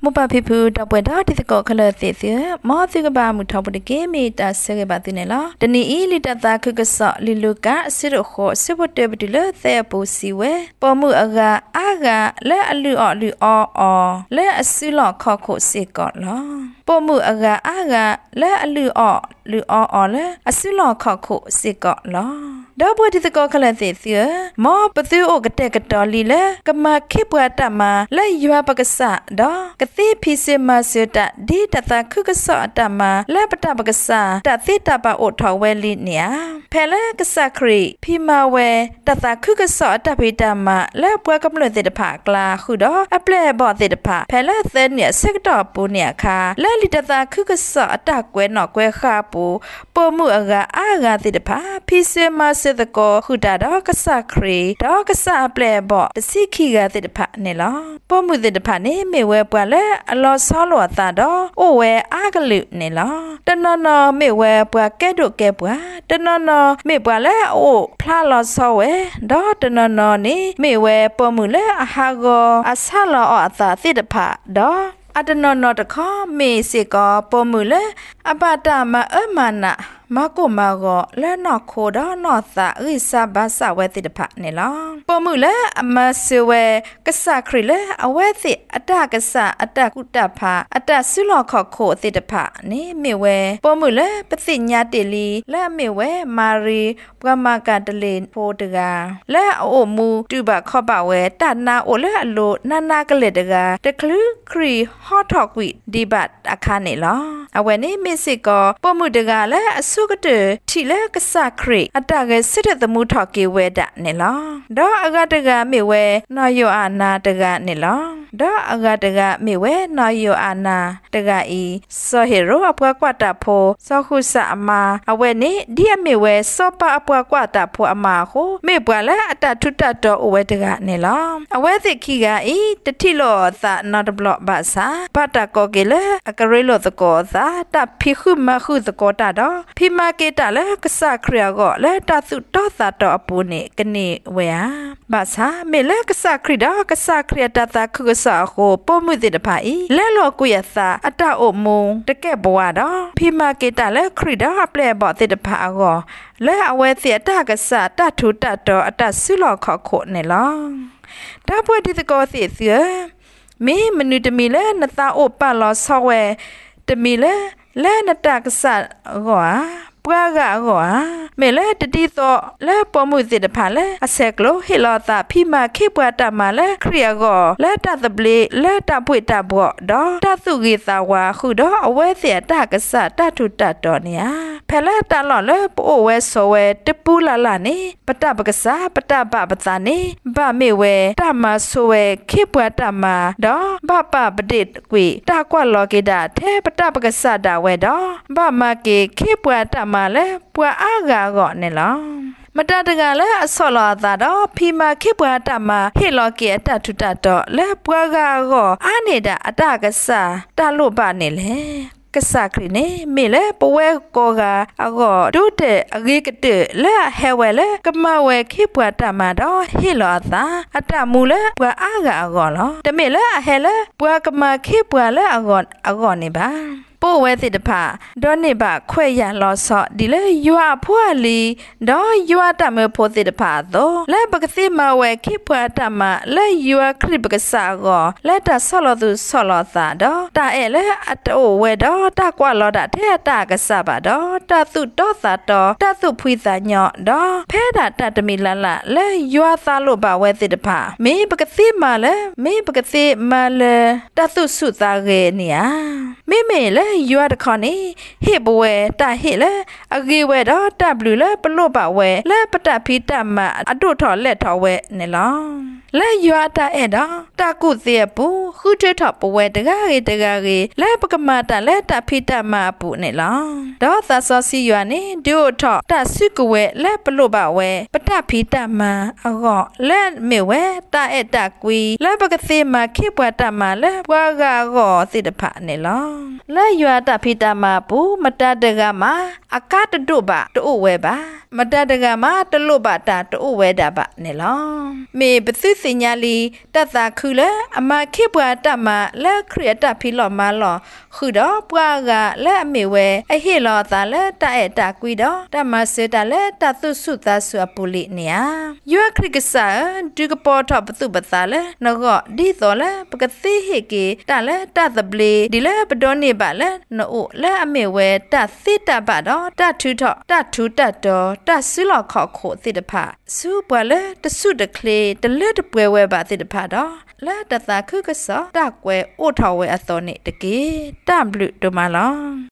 มุปะพิพูตะป่วยดอติสกอคะเลเสเสมอสิกบามุทอปตะเกเมตาเสกบาติเนลาตะนีอีลิตตาคึกษะลิลูกะสิรโขสิบเตบดิเลเสปูစီဝဲပေါ်မှုအကအာကလဲအလူအော်လူအော်လဲအစုလော့ခော့ခုစေကောလောပေါ်မှုအကအာကလဲအလူအော်လူအော်လဲအစုလော့ခော့ခုစေကောလောဒါဘွေဒီတကောခလသေစီမောပသူအိုကတဲ့ကတော်လီလဲကမခိပွားတမလဲရွာပကဆတော့ကတိဖီစမစတဒီတတခုကဆော့တမလဲပတပကဆတသိတပအိုထော်ဝဲလီနီယာဖဲလဲကဆခရီဖီမာဝဲတတခုကဆော့တပိတမလဲပွားကမလို့တဲ့တဖကလာခုတော့အပလဲဘော့တဲ့တဖဖဲလဲသဲနီစက်တော့ပူနီခါလဲလီတတခုကဆော့အတကွဲနော်ကွဲခါပူပေါ်မှုအကအာကတဲ့တဖဖီစမစတကောခုတာတော့ကဆခရီတော့ကဆပလဲဘော့တစီခိကတဲ့တဖနေလောပေါ်မှုတဲ့တဖနေမေဝဲပွားလဲအလောဆောလောတာတော့အိုဝဲအာကလူနေလောတနော်မေဝဲပွားကဲတို့ကဲပွားတနော်မေပွားလဲအိုဖလာလောဆောဝဲတော့တနော်နေမေဝဲပေါ်မှုလဲအဟာကောအဆလောအတာတဲ့တဖတော့အတနော်တခေါမေစေကောပေါ်မှုလဲအပတာမမနာမကိုမကောလဲနော်ခိုတော့နော်သာရိစဘာစဝဲတိတဖနေလောပေါ်မှုလဲအမဆွဲကဆခရီလဲအဝဲတိအတကဆအတကုတဖအတဆုလောခောခိုတိတဖနေမေဝဲပေါ်မှုလဲပသိညာတေလီလဲမေဝဲမာရီပကမကတလေဖိုတကလဲအိုမူတူဘခောပဝဲတနာအိုလဲအလိုနာကလေတကတကလူခရီဟော့ထော့ကွီဒီဘတ်အခါနေလောအဝဲနေမစ်စစ်ကောပေါ်မှုတကလဲအဆုကတထီလဲကဆခရီအတကစစ်တဲ့သမှုထော့ကေဝဲတနေလောဒေါ်အကတကမေဝဲနော်ယောအာနာတကနေလောဒေါ်အကတကမေဝဲနော်ယောအာနာတကဤဆောဟေရိုအပွားကွာတာဖိုဆောခုဆာအမအဝဲနေဒီအမေဝဲစောပအပွားကွာတာဖိုအမဟုမေပွာလဲအတထုတတော်အဝဲတကနေလောအဝဲသိခိကဤတတိလောသနာတဘလဘာသာဘတာကောကေလဲအကရေလောတကောသာတဖိခုမခုတကောတာတော့ဖိမကေတာလဲကဆခရကောလဲတသုတောသာတော်အပူနေကနေဝဲဟာဘာသာမေလဲကဆခရတာကဆခရတတာခုကဆာကိုပေါ်မှုတဲ့တဖာဤလဲလောကုယသာအတအုံမုံတကဲဘဝတော့ဖိမကေတာလဲခရတာပလဲဘောတဲ့တဖာကောလဲအဝဲစီအတကဆတထုတတော်အတဆုလောခောခုနေလောဒါပွေဒီတကောစီစီမေမနုတမီလဲနတာအိုပါလောဆောဝဲတမီလဲနတကဆကောပွားကကောမေလဲတတိတော့လဲပေါ်မှုစစ်တဖာလဲအဆက်ကလိုဟီလောတာဖိမခိပွားတမလဲခရီယကောလဲတသပလေလဲတပွေတဘောတော့တသုဂေသာဝါခုတော့အဝဲစီတကဆတထုတတော်နေဖဲလဲတလောလဲပိုဝဲဆောဝဲတပူလာလာနေပတပကဆာပတပပသနေဗမေဝဲတမဆိုဝဲခိပွားတမတော့ဘပပတိကွေတကွက်လောကေတာထဲပတပကဆတာဝဲတော့ဗမကေခိပွားတမလဲပွာအာဂါကောနေလောမတတကလည်းအဆောလာတာတော့ဖီမာခိပွားတမဟေလောကေအတထုတတော့လဲပွားကာကောအာနေတာအတကဆာတလို့ပါနေလေကဆာခရီနေမေလေပဝဲကောကအကောဒုတဲ့အဂေကတလဲဟဲဝဲလဲကမဝဲခိပွားတမတော့ဟေလောတာအတမူလဲပွာအာဂါကောလောတမေလဲအဟဲလဲပွာကမခိပွားလဲအကောနေပါပိုဝဲတိတဖာဒေါ်နေပါခွဲရလောဆော့ဒီလေယွာဖွာလီဒေါ်ယွာတမဖို့တိတဖာတော့လဲပကတိမဝဲခိဖွာတမလဲယွာခရစ်ပကဆာကောလဲတဆောလောသူဆောလောသာတော့တာအဲလဲအတိုဝဲတော့တကွာလောတာထဲတကဆပါတော့တသုတော့သာတော့တသုဖွိသာညော့တော့ဖဲတာတတမီလလလဲယွာသားလို့ပါဝဲတိတဖာမေပကတိမလဲမေပကတိမလဲတသုစုသားကေနီယာမေလဲယွာတခနေဟေဘဝဲတဟေလဲအဂေဝဲတော့တဘလူလဲပလို့ပါဝဲလဲပတဖီတမအတုထော်လက်ထော်ဝဲနေလောလဲယွာတအဲ့တော့တကုသေးပူခုထွထော်ပဝဲတကားရေလဲပကမတလဲတဖီတမပူနေလောတော့သဆောစီယွာနေဒိုထော်တဆုကဝဲလဲပလို့ပါဝဲပတဖီတမအကောလဲမေဝဲတအဲ့တကွီလဲပကသေးမခိပွားတမလဲဘွားကကောစိတဖနေလောလဲယွာတဖီတမပူမတတကမှာအကတတုပါတူဝဲပါမတတကမှာတလို့ပါတာတူဝဲတာပါနေလောမေပသစ်စสิญญาลีตัดตาคือและอามาคิบว่าตามาและเครียดตาพิลอมาหลอคือดอกปวากะและเมเวไอเฮลอตาและตาเอตากุยดอตามาเสตาและตาตุสุตาสุอปุลิเนี่ยยัวคริกษาดูกปอทอปตุบตาและนก็ดีต่อและปกติเฮเกตาและตาตะเบลดีและปดอนี่บาและนโอและอเมเวตาสิตาบาดอตาทุทอตาทุตาดอตาสุลอขอโคติดพาสูปวและตะสุดเคลตะเลตะปวยเวบาติดพาดอและตาตาคือกษอตากเวโอทอเวอตอนี่ตะเกตามบลุดมาลอ